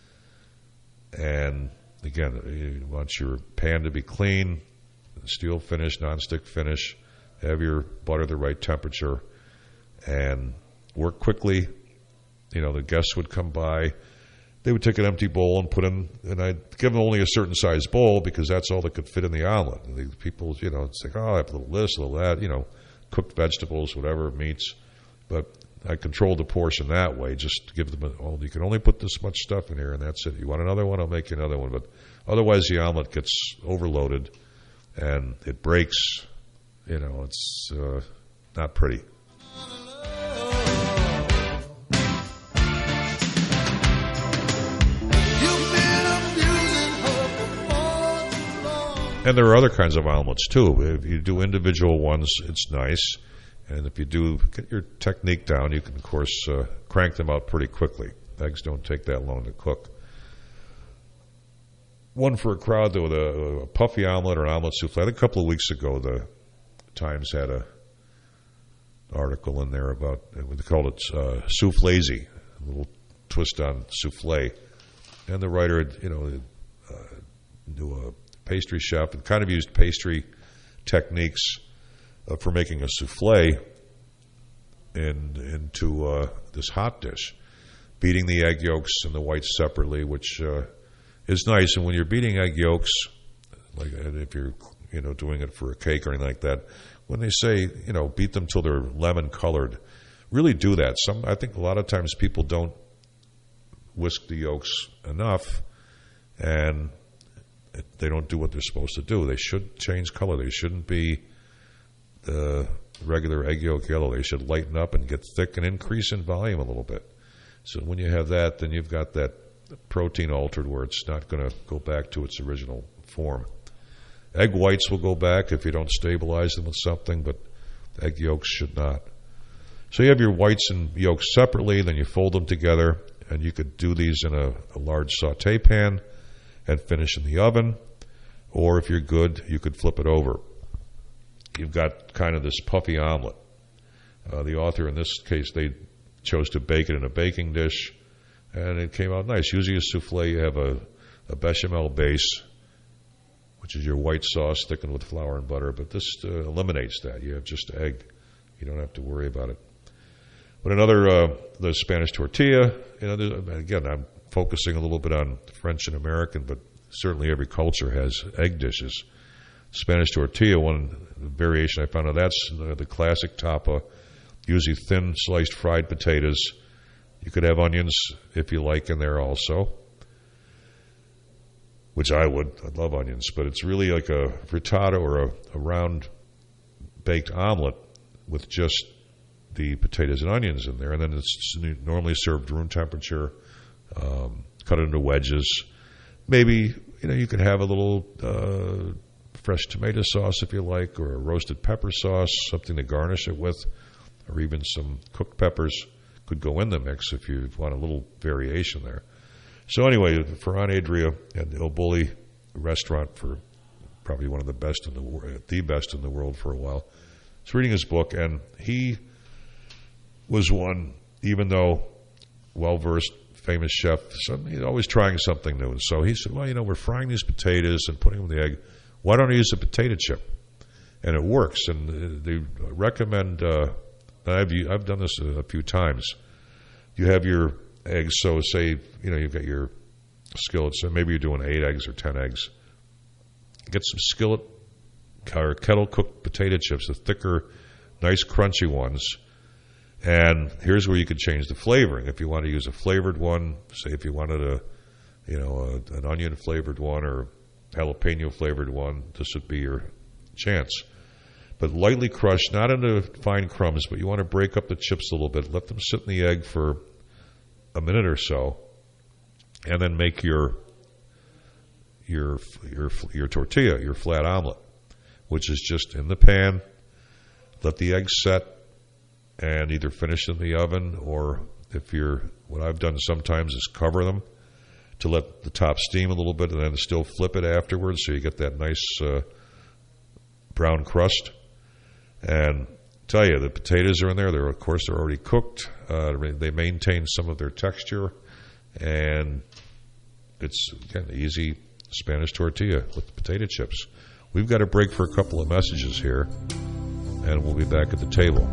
And again, you want your pan to be clean, steel finish, nonstick finish, have your butter the right temperature, and work quickly. The guests would come by. They would take an empty bowl and put in, and I'd give them only a certain size bowl because that's all that could fit in the omelet. And the people, it's like, I have a little this, a little that, cooked vegetables, whatever, meats. But I control the portion that way. Just give them you can only put this much stuff in here, and that's it. You want another one, I'll make you another one. But otherwise, the omelet gets overloaded, and it breaks. It's not pretty. And there are other kinds of omelets, too. If you do individual ones, it's nice. And if you do get your technique down, you can, of course, crank them out pretty quickly. Eggs don't take that long to cook. One for a crowd, though, with a puffy omelet or an omelet souffle. I think a couple of weeks ago, the Times had an article in there about, they called it soufflazy, a little twist on souffle. And the writer knew a pastry chef and kind of used pastry techniques for making a souffle into this hot dish, beating the egg yolks and the whites separately, which is nice. And when you're beating egg yolks, like if you're doing it for a cake or anything like that, when they say beat them till they're lemon colored, really do that. I think a lot of times people don't whisk the yolks enough, and they don't do what they're supposed to do. They should change color. They shouldn't be the regular egg yolk yellow. They should lighten up and get thick and increase in volume a little bit. So when you have that, then you've got that protein altered where it's not going to go back to its original form. Egg whites will go back if you don't stabilize them with something, but egg yolks should not. So you have your whites and yolks separately, then you fold them together, and you could do these in a large saute pan and finish in the oven, or if you're good, you could flip it over. You've got kind of this puffy omelet. The author, in this case, they chose to bake it in a baking dish, and it came out nice. Usually a souffle, you have a bechamel base, which is your white sauce thickened with flour and butter, but this eliminates that. You have just egg. You don't have to worry about it. But another, the Spanish tortilla, again, I'm focusing a little bit on French and American, but certainly every culture has egg dishes. Spanish tortilla, one variation I found of that's the classic tapa, usually thin sliced fried potatoes. You could have onions if you like in there also, which I would. I'd love onions, but it's really like a frittata or a round baked omelet with just the potatoes and onions in there, and then it's normally served room temperature. Cut it into wedges. Maybe you could have a little fresh tomato sauce if you like, or a roasted pepper sauce, something to garnish it with, or even some cooked peppers could go in the mix if you want a little variation there. So anyway, Ferran Adria at the Il Bulli restaurant, for probably one of the best in the world, the best in the world for a while, was reading his book, and he was one, even though well-versed, famous chef, so he's always trying something new. And so he said, well, we're frying these potatoes and putting them in the egg. Why don't I use a potato chip? And it works. And they recommend, I've done this a few times. You have your eggs, so say, you've got your skillet, so maybe you're doing 8 eggs or 10 eggs. Get some skillet or kettle-cooked potato chips, the thicker, nice crunchy ones. And here's where you could change the flavoring. If you want to use a flavored one, say if you wanted an onion flavored one or jalapeno flavored one, this would be your chance. But lightly crushed, not into fine crumbs, but you want to break up the chips a little bit. Let them sit in the egg for a minute or so, and then make your tortilla, your flat omelet, which is just in the pan. Let the eggs set, and either finish in the oven, or what I've done sometimes is cover them to let the top steam a little bit, and then still flip it afterwards, so you get that nice brown crust. And tell you, the potatoes are in there. They're already cooked. They maintain some of their texture, and it's again easy Spanish tortilla with potato chips. We've got to break for a couple of messages here, and we'll be back at the table.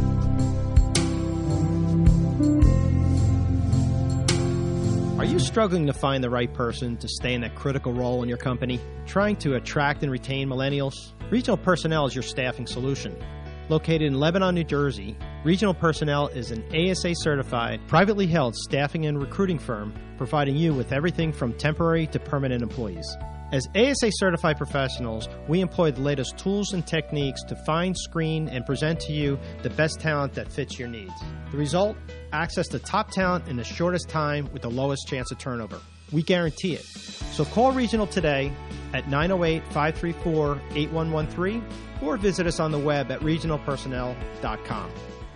Are you struggling to find the right person to stay in that critical role in your company? Trying to attract and retain millennials? Regional Personnel is your staffing solution. Located in Lebanon, New Jersey, Regional Personnel is an ASA-certified, privately held staffing and recruiting firm providing you with everything from temporary to permanent employees. As ASA-certified professionals, we employ the latest tools and techniques to find, screen, and present to you the best talent that fits your needs. The result? Access to top talent in the shortest time with the lowest chance of turnover. We guarantee it. So call Regional today at 908-534-8113 or visit us on the web at regionalpersonnel.com.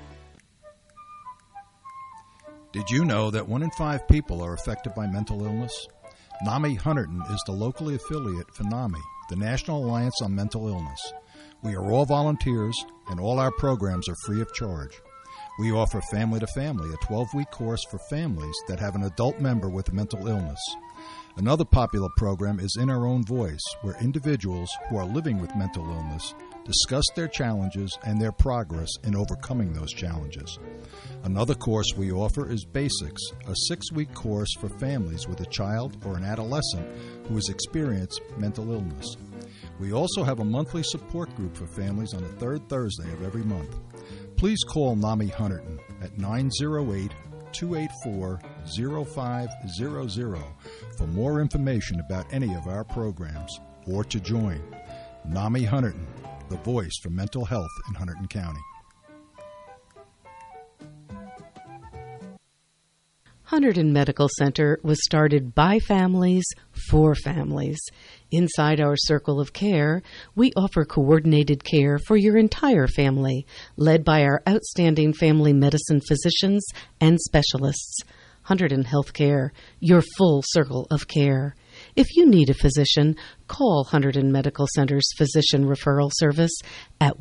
Did you know that 1 in 5 people are affected by mental illness? NAMI Hunterdon is the locally affiliate for NAMI, the National Alliance on Mental Illness. We are all volunteers, and all our programs are free of charge. We offer Family to Family, a 12-week course for families that have an adult member with a mental illness. Another popular program is In Our Own Voice, where individuals who are living with mental illness discuss their challenges and their progress in overcoming those challenges. Another course we offer is Basics, a 6-week course for families with a child or an adolescent who has experienced mental illness. We also have a monthly support group for families on the third Thursday of every month. Please call NAMI Hunterdon at 908-284-0500 for more information about any of our programs or to join. NAMI Hunterdon, the voice for mental health in Hunterdon County. Hunterdon Medical Center was started by families for families. Inside our circle of care, we offer coordinated care for your entire family, led by our outstanding family medicine physicians and specialists. Hunterdon Healthcare, your full circle of care. If you need a physician, call Hunterdon Medical Center's Physician Referral Service at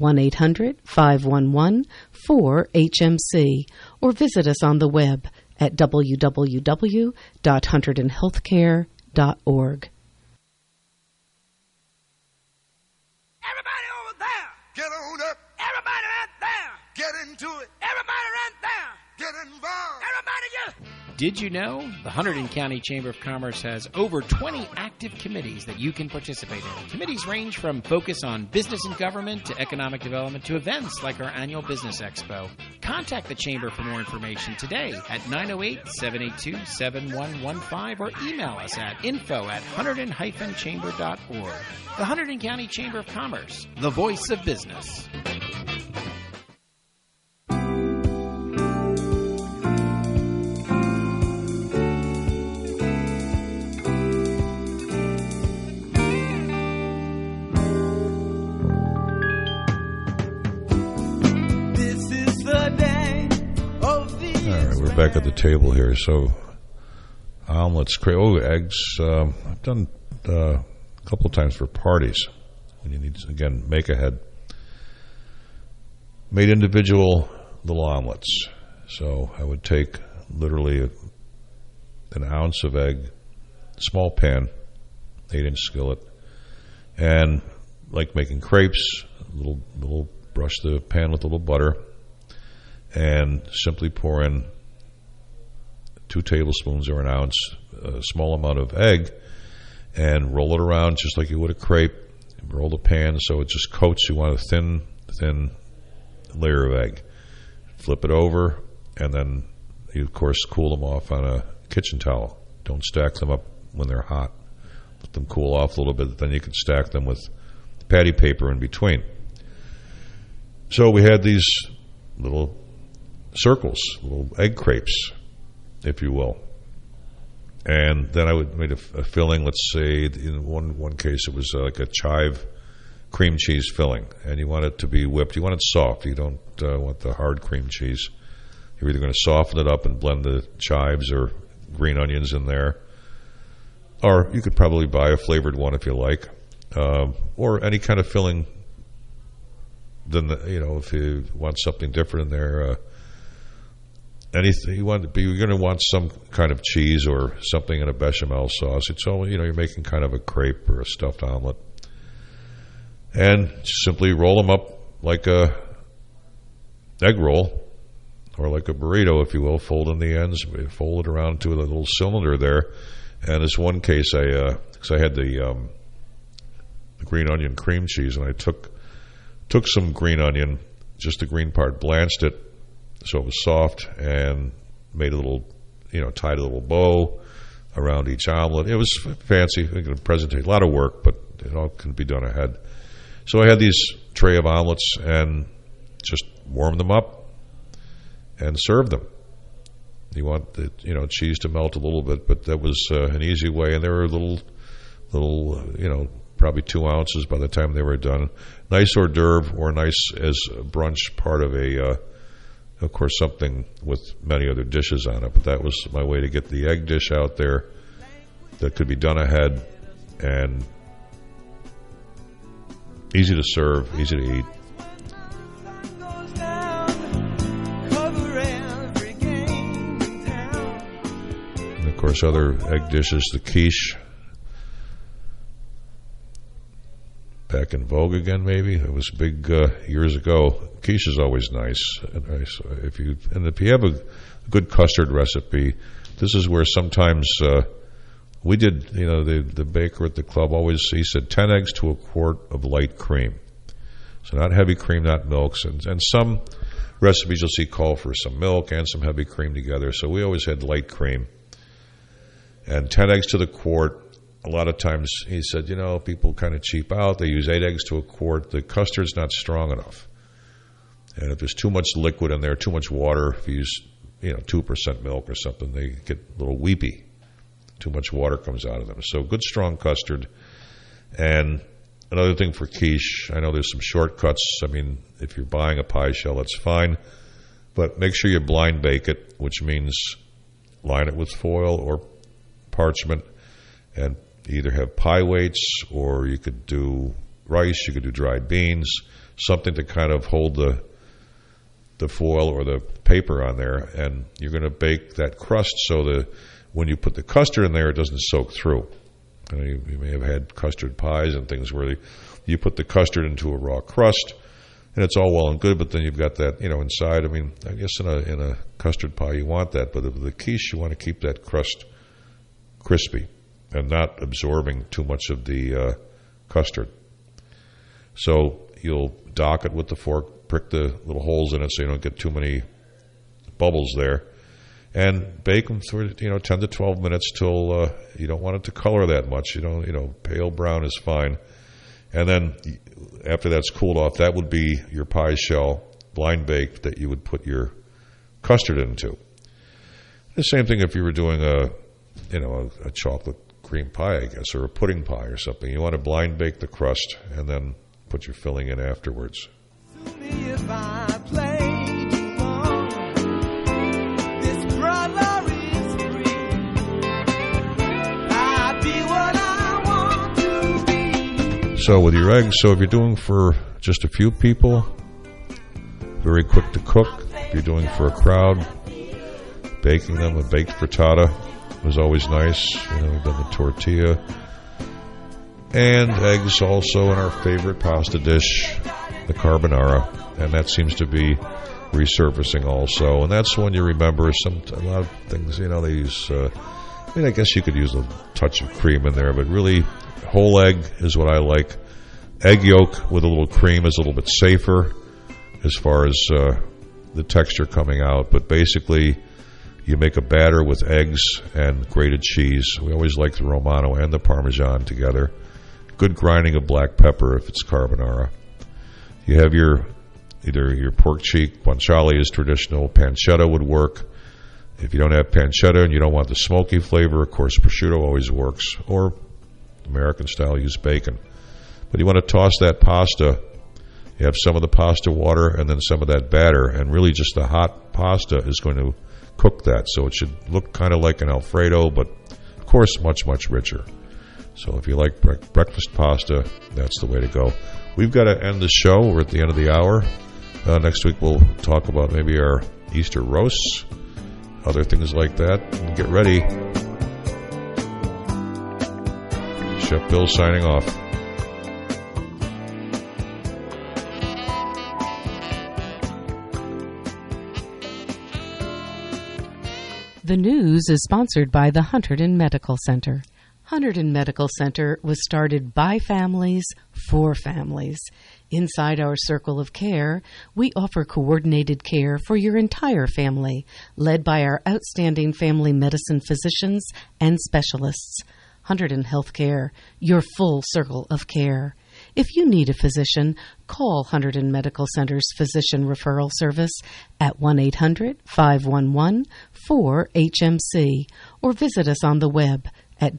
1-800-511-4HMC or visit us on the web at www.hunterdonhealthcare.org. Everybody over there, get on up. Everybody right there, get into it. Everybody right there, get involved. Everybody just... Did you know the Hunterdon County Chamber of Commerce has over 20 active committees that you can participate in? Committees range from focus on business and government to economic development to events like our annual Business Expo. Contact the Chamber for more information today at 908-782-7115 or email us at info@hunterdon-chamber.org. The Hunterdon County Chamber of Commerce, the voice of business. Back at the table here. So omelets, eggs. I've done a couple of times for parties when you need to, again, make ahead. Made individual little omelets. So I would take literally an ounce of egg, small pan, 8-inch skillet, and like making crepes, little brush the pan with a little butter, and simply pour in 2 tablespoons or an ounce, a small amount of egg, and roll it around just like you would a crepe. Roll the pan so it just coats. You want a thin layer of egg. Flip it over, and then you, of course, cool them off on a kitchen towel. Don't stack them up when they're hot. Let them cool off a little bit. Then you can stack them with patty paper in between. So we had these little circles, little egg crepes, if you will. And then I would make a filling. Let's say in one case it was like a chive cream cheese filling, and you want it to be whipped. You want it soft. You don't want the hard cream cheese. You're either going to soften it up and blend the chives or green onions in there, or you could probably buy a flavored one if you like, or any kind of filling. Then if you want something different in there. Anything you want, you're going to want some kind of cheese or something in a bechamel sauce. It's all, you're making kind of a crepe or a stuffed omelet, and simply roll them up like a egg roll or like a burrito, if you will. Fold in the ends, fold it around to a little cylinder there. And this one case, because I had the green onion cream cheese, and I took some green onion, just the green part, blanched it, so it was soft, and made a little, tied a little bow around each omelet. It was fancy, presentation, a lot of work, but it all can be done ahead. So I had these tray of omelets and just warmed them up and served them. You want the cheese to melt a little bit, but that was an easy way. And they were little, probably 2 ounces by the time they were done. Nice hors d'oeuvre, or nice as a brunch, part of of course, something with many other dishes on it. But that was my way to get the egg dish out there that could be done ahead and easy to serve, easy to eat. And of course, other egg dishes, the quiche, back in vogue again, maybe. It was big years ago. Quiche is always nice. If you have a good custard recipe, this is where sometimes we did. The baker at the club he said 10 eggs to a quart of light cream. So not heavy cream, not milks, and some recipes you'll see call for some milk and some heavy cream together. So we always had light cream and 10 eggs to the quart. A lot of times, he said, people kind of cheap out. They use 8 eggs to a quart. The custard's not strong enough. And if there's too much liquid in there, too much water, if you use, 2% milk or something, they get a little weepy. Too much water comes out of them. So good, strong custard. And another thing for quiche, I know there's some shortcuts. I mean, if you're buying a pie shell, that's fine. But make sure you blind bake it, which means line it with foil or parchment, and either have pie weights, or you could do rice, you could do dried beans, something to kind of hold the foil or the paper on there, and you're going to bake that crust so that when you put the custard in there, it doesn't soak through. You may have had custard pies and things where you put the custard into a raw crust, and it's all well and good, but then you've got that, inside. I mean, I guess in a custard pie you want that, but the quiche, you want to keep that crust crispy and not absorbing too much of the custard. So you'll dock it with the fork, prick the little holes in it so you don't get too many bubbles there, and bake them for 10 to 12 minutes till you don't want it to color that much. Pale brown is fine. And then after that's cooled off, that would be your pie shell, blind baked, that you would put your custard into. The same thing if you were doing a chocolate cream pie, I guess, or a pudding pie or something. You want to blind bake the crust and then put your filling in afterwards. So with your eggs, so if you're doing for just a few people, very quick to cook. If you're doing for a crowd, baking them with baked frittata was always nice. We've done the tortilla. And eggs also in our favorite pasta dish, the carbonara. And that seems to be resurfacing also. And that's when you remember a lot of things, they use, I guess you could use a touch of cream in there, but really whole egg is what I like. Egg yolk with a little cream is a little bit safer as far as the texture coming out. But basically, you make a batter with eggs and grated cheese. We always like the Romano and the Parmesan together. Good grinding of black pepper if it's carbonara. You have either your pork cheek, guanciale is traditional, pancetta would work. If you don't have pancetta and you don't want the smoky flavor, of course, prosciutto always works. Or American style, use bacon. But you want to toss that pasta. You have some of the pasta water and then some of that batter. And really just the hot pasta is going to cook that. So it should look kind of like an Alfredo, but of course much, much richer. So if you like breakfast pasta, that's the way to go. We've got to end the show. We're at the end of the hour. Next week we'll talk about maybe our Easter roasts, other things like that. Get ready. Chef Bill signing off. The news is sponsored by the Hunterdon Medical Center. Hunterdon Medical Center was started by families for families. Inside our circle of care, we offer coordinated care for your entire family, led by our outstanding family medicine physicians and specialists. Hunterdon Healthcare, your full circle of care. If you need a physician, call Hunterdon Medical Center's Physician Referral Service at 1-800-511-4HMC or visit us on the web at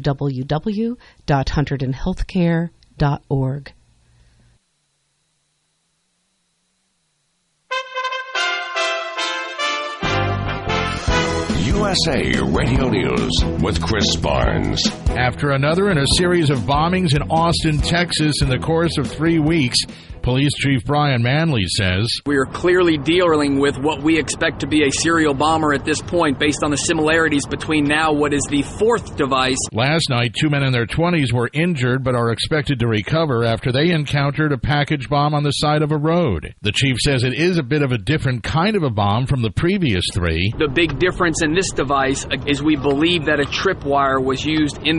www.hunterdonhealthcare.org. USA Radio News with Chris Barnes. After another in a series of bombings in Austin, Texas in the course of 3 weeks, Police Chief Brian Manley says, We are clearly dealing with what we expect to be a serial bomber at this point based on the similarities between now what is the fourth device. Last night, 2 men in their 20s were injured but are expected to recover after they encountered a package bomb on the side of a road. The chief says it is a bit of a different kind of a bomb from the previous 3. The big difference in this device is we believe that a tripwire was used in